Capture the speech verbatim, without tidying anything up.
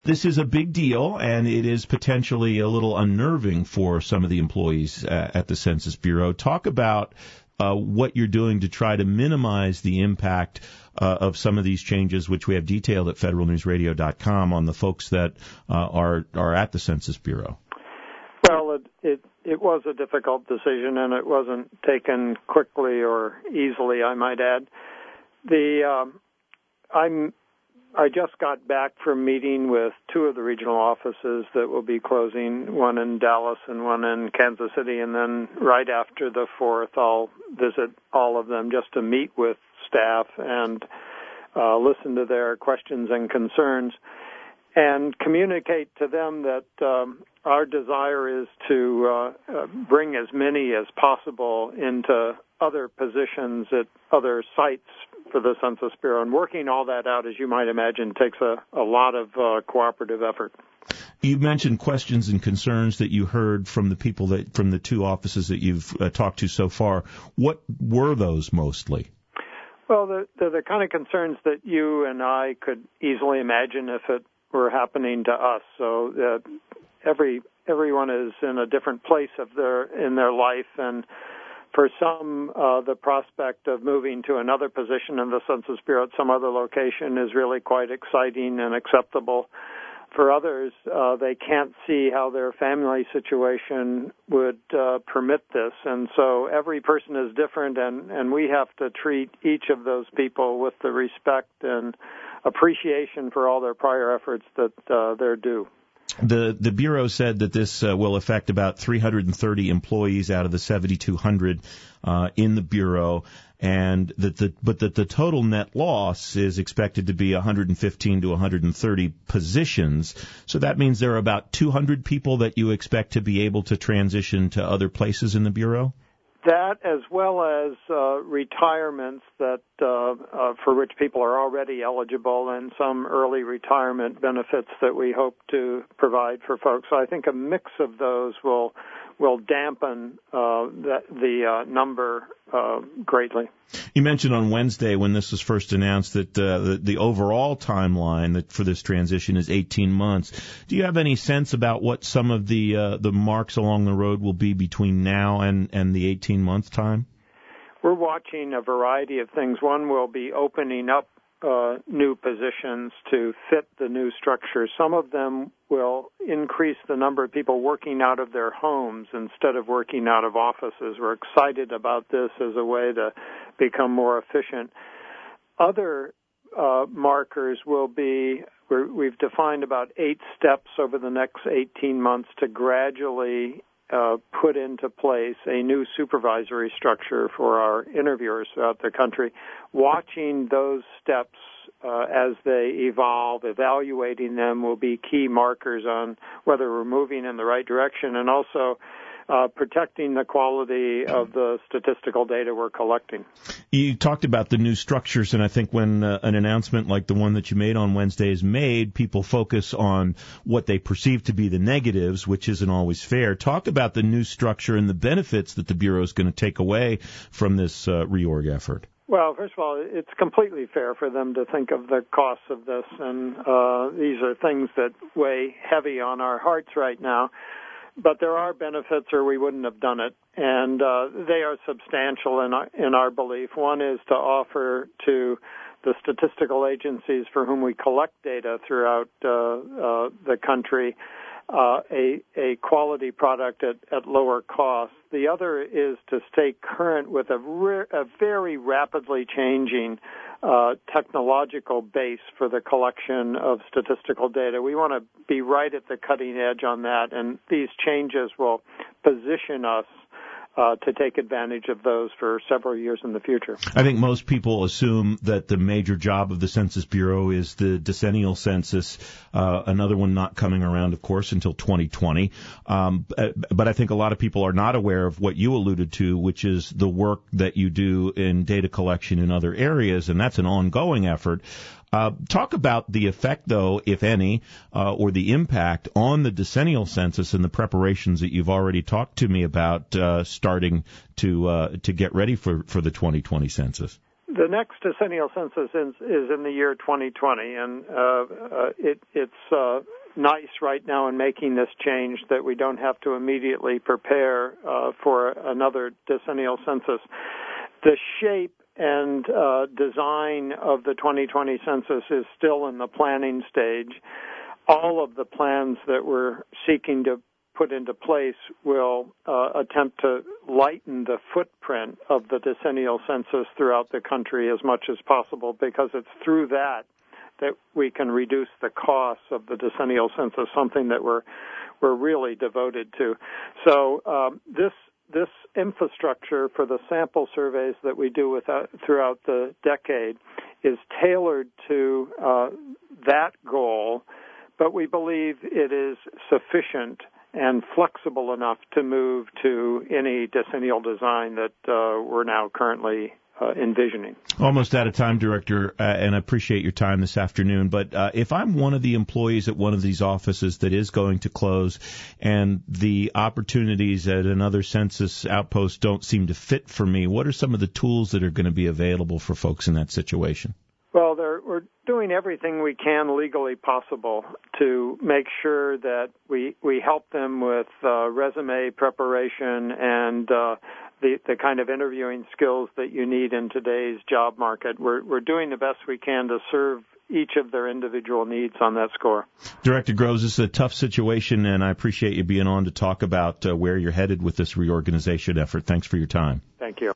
This is a big deal, and it is potentially a little unnerving for some of the employees uh, at the Census Bureau. Talk about uh, what you're doing to try to minimize the impact uh, of some of these changes, which we have detailed at federal news radio dot com on the folks that uh, are are at the Census Bureau. Well, it, it it was a difficult decision, and it wasn't taken quickly or easily, I might add. The um, I'm I just got back from meeting with two of the regional offices that will be closing, one in Dallas and one in Kansas City, and then right after the fourth, I'll visit all of them just to meet with staff and uh, listen to their questions and concerns and communicate to them that um, our desire is to uh, uh, bring as many as possible into other positions at other sites for the Census Bureau. And working all that out, as you might imagine, takes a, a lot of uh, cooperative effort. You mentioned questions and concerns that you heard from the people that from the two offices that you've uh, talked to so far. What were those mostly? Well, they're, they're the kind of concerns that you and I could easily imagine if it were happening to us. So uh, every everyone is in a different place of their in their life, and for some, uh, the prospect of moving to another position in the Census Bureau at some other location is really quite exciting and acceptable. For others, uh, they can't see how their family situation would uh, permit this. And so every person is different, and, and we have to treat each of those people with the respect and appreciation for all their prior efforts that uh, they're due. The the Bureau said that this uh, will affect about three hundred thirty employees out of the seventy-two hundred uh, in the Bureau, and that the but that the total net loss is expected to be one hundred fifteen to one hundred thirty positions. So that means there are about two hundred people that you expect to be able to transition to other places in the Bureau? That, as well as uh, retirements that uh, uh, for which people are already eligible, and some early retirement benefits that we hope to provide for folks. So I think a mix of those will will dampen uh, the, the uh, number uh, greatly. You mentioned on Wednesday when this was first announced that uh, the, the overall timeline that for this transition is eighteen months. Do you have any sense about what some of the uh, the marks along the road will be between now and, and the eighteen-month time? We're watching a variety of things. One will be opening up uh, new positions to fit the new structure. Some of them will increase the number of people working out of their homes instead of working out of offices. We're excited about this as a way to become more efficient. Other uh, markers will be, we're, we've defined about eight steps over the next eighteen months to gradually uh, put into place a new supervisory structure for our interviewers throughout the country. Watching those steps uh, as they evolve, evaluating them will be key markers on whether we're moving in the right direction, and also Uh, protecting the quality of the statistical data we're collecting. You talked about the new structures, and I think when uh, an announcement like the one that you made on Wednesday is made, people focus on what they perceive to be the negatives, which isn't always fair. Talk about the new structure and the benefits that the Bureau is going to take away from this uh, reorg effort. Well, first of all, it's completely fair for them to think of the costs of this, and uh, these are things that weigh heavy on our hearts right now. But there are benefits, or we wouldn't have done it, and uh, they are substantial in our, in our belief. One is to offer to the statistical agencies for whom we collect data throughout uh, uh, the country uh, a, a quality product at, at lower cost. The other is to stay current with a, re- a very rapidly changing uh, technological base for the collection of statistical data. We want to be right at the cutting edge on that, and these changes will position us Uh, to take advantage of those for several years in the future. I think most people assume that the major job of the Census Bureau is the decennial census, uh, another one not coming around, of course, until twenty twenty. Um, but I think a lot of people are not aware of what you alluded to, which is the work that you do in data collection in other areas, and that's an ongoing effort. Uh, talk about the effect, though, if any, uh, or the impact on the decennial census and the preparations that you've already talked to me about uh, starting to uh, to get ready for, for the twenty twenty census. the next decennial census is, is in the year twenty twenty, and uh, uh, it, it's uh, nice right now in making this change that we don't have to immediately prepare uh, for another decennial census. The shape and uh, design of the twenty twenty census is still in the planning stage. All of the plans that we're seeking to put into place will uh, attempt to lighten the footprint of the decennial census throughout the country as much as possible, because it's through that that we can reduce the costs of the decennial census, something that we're we're really devoted to. So um, this this infrastructure for the sample surveys that we do without, throughout the decade is tailored to uh, that goal, but we believe it is sufficient and flexible enough to move to any decennial design that uh, we're now currently uh, envisioning. Almost out of time, Director, uh, and I appreciate your time this afternoon. But uh, if I'm one of the employees at one of these offices that is going to close and the opportunities at another census outpost don't seem to fit for me, what are some of the tools that are going to be available for folks in that situation? Well, we're doing everything we can legally possible to make sure that we we help them with uh, resume preparation and uh, the the kind of interviewing skills that you need in today's job market. We're we're doing the best we can to serve each of their individual needs on that score. Director Groves, this is a tough situation, and I appreciate you being on to talk about uh, where you're headed with this reorganization effort. Thanks for your time. Thank you.